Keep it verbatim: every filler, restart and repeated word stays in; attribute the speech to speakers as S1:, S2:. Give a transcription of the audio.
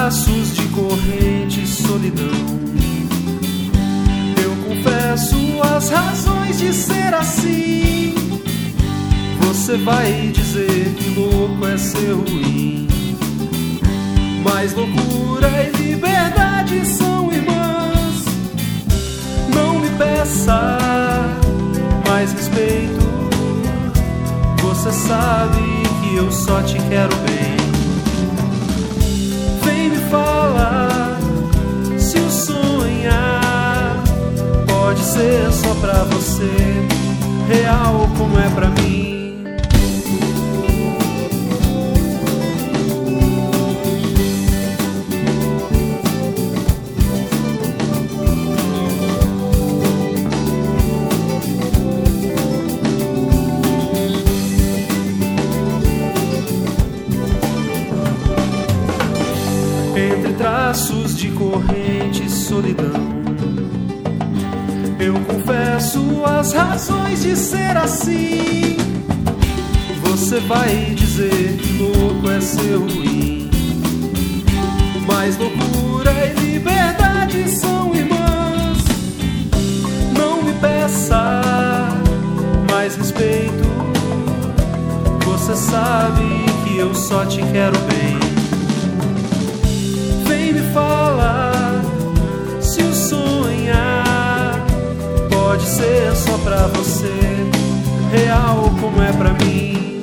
S1: traços de corrente, solidão. Eu confesso as razões de ser assim. Você vai dizer que louco é ser ruim, mas loucura e liberdade são irmãs. Não me peça mais respeito, você sabe que eu só te quero bem. Vem me falar se o sonhar pode ser só pra você, real como é pra mim. Entre traços de corrente, solidão, eu confesso as razões de ser assim. Você vai dizer que louco é ser ruim, mas loucura e liberdade são irmãs. Não me peça mais respeito, você sabe que eu só te quero bem. Vem me falar se o sonhar pode ser só pra você, real como é pra mim.